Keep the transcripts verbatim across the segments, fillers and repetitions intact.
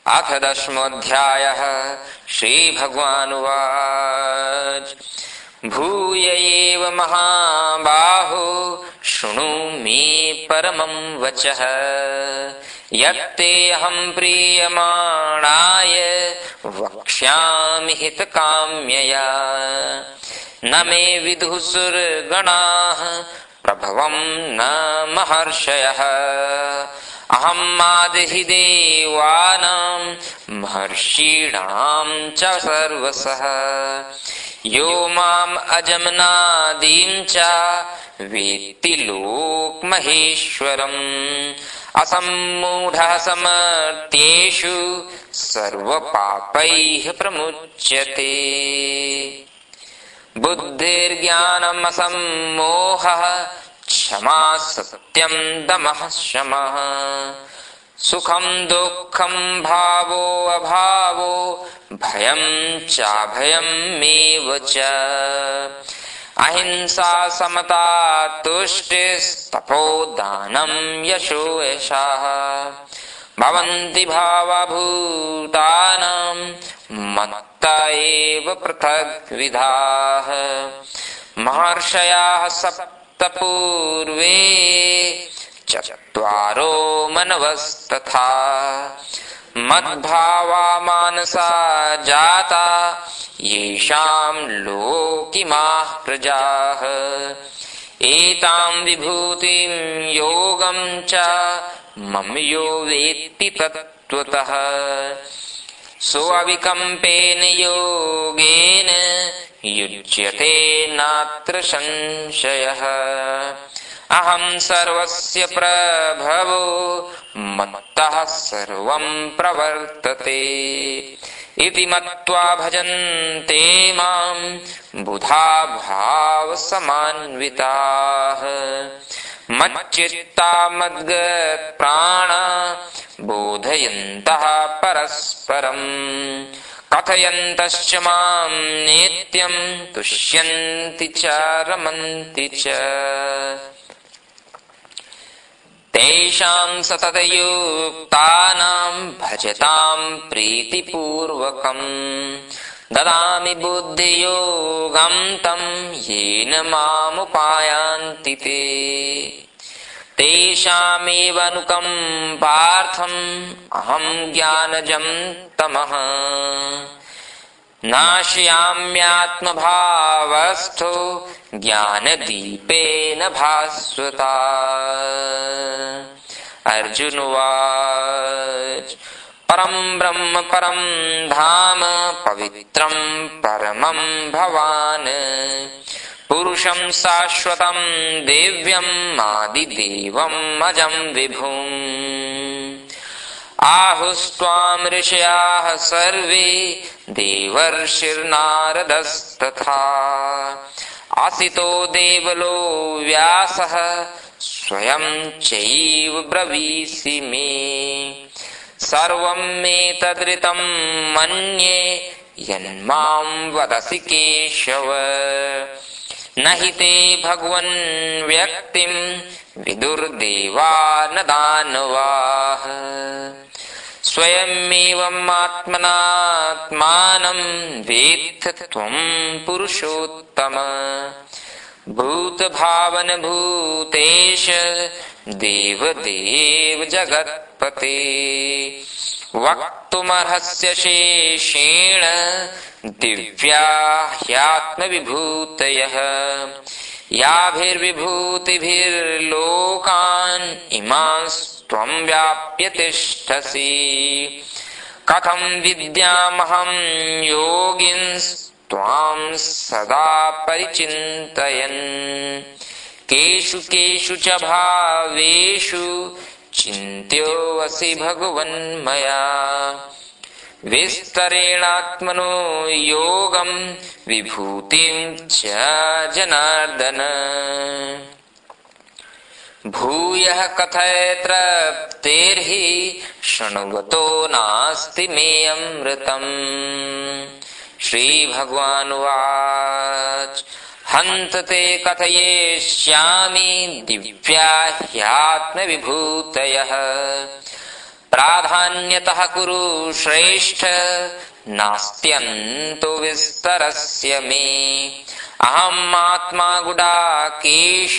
अथ दशमोऽध्यायः। श्रीभगवानुवाच भूय एव महाबाहो शृणु मे परमं वचः यत्तेऽहं प्रीयमाणाय वक्ष्यामि हितकाम्यया। न मे विदुः सुरगणाः प्रभवं न महर्षयः अहम् आदिः देवानां महर्षीणां च सर्वसः। यो माम् अजमनादिं च वेत्ति लोकमहेश्वरम् असम्मूढः समर्थ्येषु सर्वपापैः प्रमुच्यते। बुद्धिर्ज्ञानमसम्मोहः क्षमा सत्यं दमः शमः सुखं दुःखं भावो अभावो भयं चाभयमेव च। अहिंसा समता तुष्टिस्तपोदानं यशो यशाः भवन्ति भावभूतानां मत्ता एव पृथग्विधाः। महर्षयाः सप्तपूर्वे चत्वारो मनवस्तथा मद्भावा मानसा जाता येषां लोकिमाः प्रजाः। एतां विभूतिं योगं च मम यो वेत्ति तत्त्वतः सोऽविकम्पेन योगेन युज्यते नात्र संशयः। अहं सर्वस्य प्रभवो मत्तः सर्वं प्रवर्तते इति मत्वा भजन्ते मां बुधा भावसमान्विताः। मच्चित्ता मद्गतप्राणा बोधयन्तः परस्परम् कथयन्तश्च मां नित्यं तुष्यन्ति च रमन्ति च। तेषां सततयुक्तानां भजतां प्रीतिपूर्वकम् ददामि बुद्धियोगं तं येन मामुपायान्ति ते। तेषामेव अनुकम्पार्थम् अहं ज्ञानजं तमः नाशयाम्यात्मभावस्थो ज्ञानदीपेन भास्वता। अर्जुन उवाच परं ब्रह्म परं धाम पवित्रं परमं भवान् पुरुषं शाश्वतं दिव्यम् आदिदेवम् अजं विभुम्। आहुस्त्वां ऋषयः सर्वे देवर्षिर्नारदस्तथा आसितो देवलो व्यासः स्वयं चैव ब्रवीषि मे। सर्वम् एतदृतं मन्ये यन्मां वदसि केशव न हि ते भगवन् व्यक्तिं विदुर्देवा न दानवाः। स्वयमेवमात्मनात्मानं वेत्थ त्वं पुरुषोत्तम भूतभावन भूतेश देवदेव जगत्पते। वक्तुमर्हस्य शेषेण दिव्या ह्यात्मविभूतयः याभिर्विभूतिभिर्लोकान् इमांस्त्वं व्याप्य तिष्ठसि। कथं विद्यामहं योगिंस्त्वां सदा परिचिन्तयन् केषु केषु च भावेषु चिन्त्योऽसि भगवन्मया। विस्तरेणात्मनो योगं विभूतिं च जनार्दन भूयः कथय तृप्तिर्हि शृण्वतो नास्ति मे अमृतम्। श्रीभगवानुवाच हन्त ते कथयिष्यामि दिव्या ह्यात्मविभूतयः प्राधान्यतः कुरु श्रेष्ठ नास्त्यन्तो विस्तरस्य मे अहम् आत्मा गुडाकेश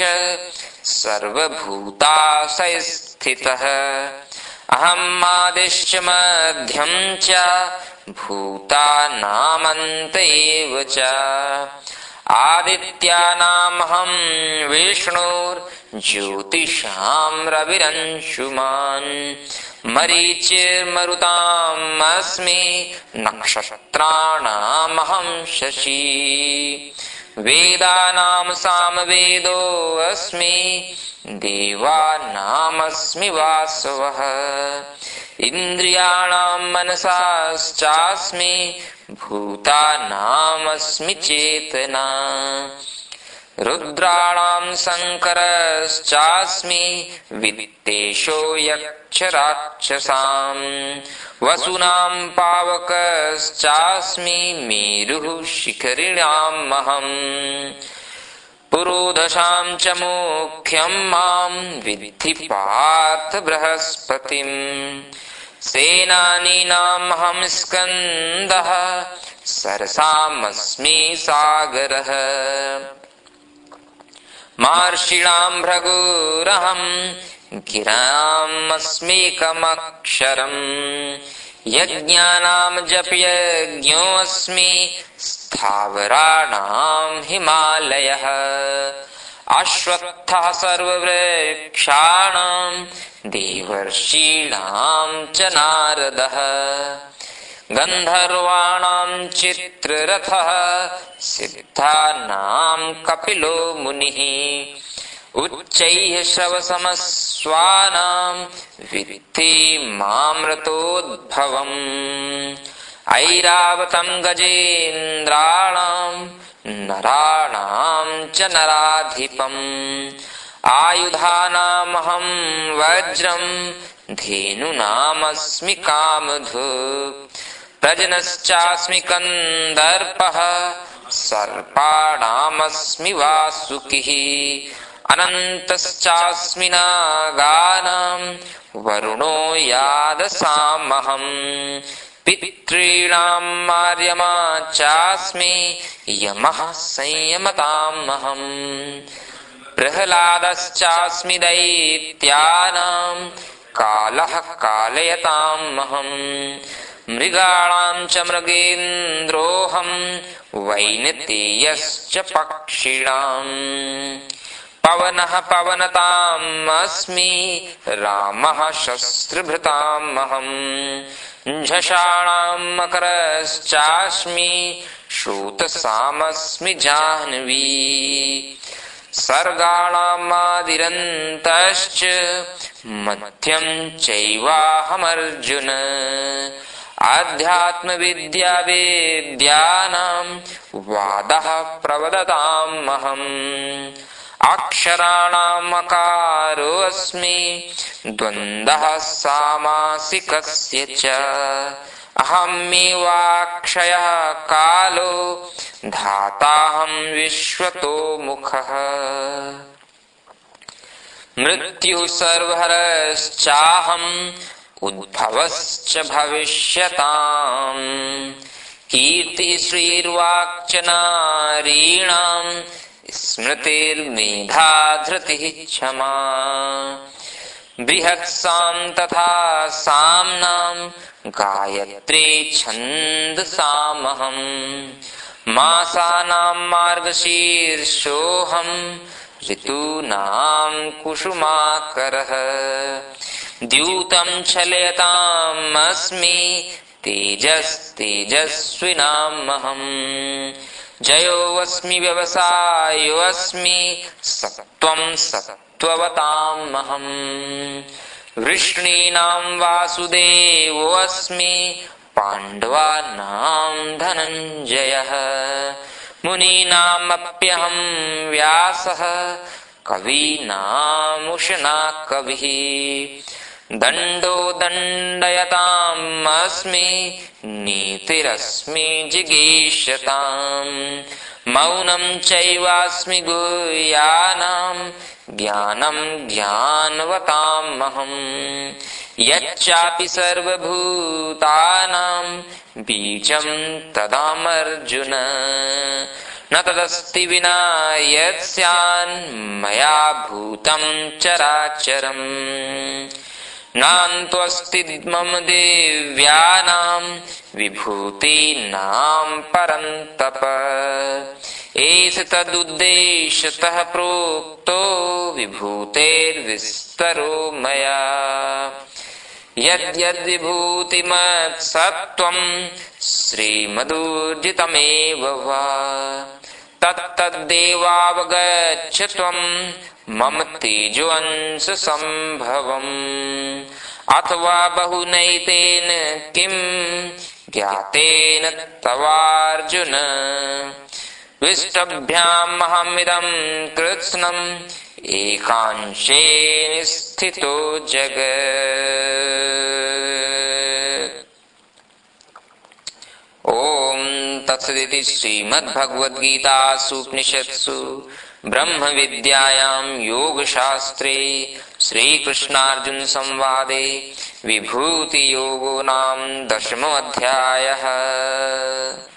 सर्वभूताशय स्थितः अहम् आदिश्च मध्यं च भूतानामन्त एव च आदित्यानामहं विष्णुर्ज्योतिषां रविरंशुमान् मरीचिर्मरुताम् अस्मि नक्षत्राणामहं शशी वेदानां सामवेदो अस्मि देवानामस्मि वासवः इन्द्रियाणां मनसाश्चास्मि भूतानामस्मि चेतना रुद्राणां शङ्करश्चास्मि वित्तेषो यक्षराक्षसां वसूनां पावकश्चास्मि मेरुः शिखरिणाम् अहम् पुरोधशां च मुख्यं मां विद्धि पार्थ बृहस्पतिम् सेनानीनामहं स्कन्दः सरसामस्मि सागरः महर्षीणां भृगुरहं गिरामस्मीकमक्षरम् यज्ञानां जपयज्ञोऽस्मि स्थावराणां हिमालयः अश्वत्थः सर्ववृक्षाणां देवर्षीणां च नारदः गन्धर्वाणां चित्ररथः सिद्धानां कपिलो मुनिः उच्चैः श्रवसमस्वानां वित्ति मामृतोद्भवम् ऐरावतं गजेन्द्राणां नराणां च नराधिपम् आयुधानामहं वज्रं धेनूनामस्मि कामधुक् प्रजनश्चास्मि कन्दर्पः सर्पाणामस्मि वासुकिः अनन्तश्चास्मि नागानां वरुणो यादसामहम् पितॄणां मार्यमा चास्मि यमः संयमतामहम् प्रह्लादश्चास्मि दैत्यानां कालः कालयतामहम् मृगाणां च मृगेन्द्रोऽहं वैनतेयश्च पक्षिणाम् पवनः पवनताम् अस्मि रामः शस्त्रभृतामहम् झषाणां मकरश्चास्मि श्रोतसामस्मि जाह्नवी सर्गाणामादिरन्तश्च मध्यं चैवाहमर्जुन आध्यात्मविद्यावेद्यानां वादः प्रवदतामहम् अक्षराणाम् अकारोऽस्मि द्वन्द्वः सामासिकस्य च अहमेवाक्षयः कालो धाताहं विश्वतो मुखः मृत्युः सर्वहरश्चाहम् उद्भवश्च भविष्यताम् कीर्तिः श्रीर्वाक्च नारीणाम् स्मृतिर्मेधा धृतिः क्षमा बृहत्सां तथा साम्नां गायत्री छन्दसामहम् मासानां मार्गशीर्षोऽहं ऋतूनां कुसुमाकरः द्यूतं छलयताम् अस्मि तेजस्तेजस्विनामहम् जयोऽस्मि व्यवसायोऽस्मि सत्त्वं सत्त्ववतामहम् वृष्णीनां वासुदेवोऽस्मि पाण्डवानां धनञ्जयः मुनीनामप्यहं व्यासः कवीनामुशना कविः दण्डो दण्डयताम् अस्मि नीतिरस्मि जिगीषताम् मौनं चैवास्मि गुह्यानां ज्ञानं ज्ञानवतामहम् यच्चापि सर्वभूतानां बीजं तदामर्जुन न तदस्ति विना यत्स्यान्मया भूतं चराचरम् नान्त्वस्ति मम दिव्यानां विभूतीनां परन्तप एष तदुद्देश्यतः प्रोक्तो विभूतेर्विस्तरो मया यद्यद्विभूतिमत्सत्त्वं श्रीमदूर्जितमेव वा तत्तद्देवावगच्छ त्वं मम तेजोंश संभवम् अथवा बहुनैतेन किं ज्ञातेन तवार्जुन विष्टभ्यामहमिदं कृत्स्नम् एकांशेन स्थितो जगत्। ॐ तत्सदिति श्रीमद्भगवद्गीतासूपनिषत्सु ब्रह्मविद्यायां योगशास्त्रे श्रीकृष्णार्जुन संवादे विभूतियोगो नाम दशमोऽध्यायः।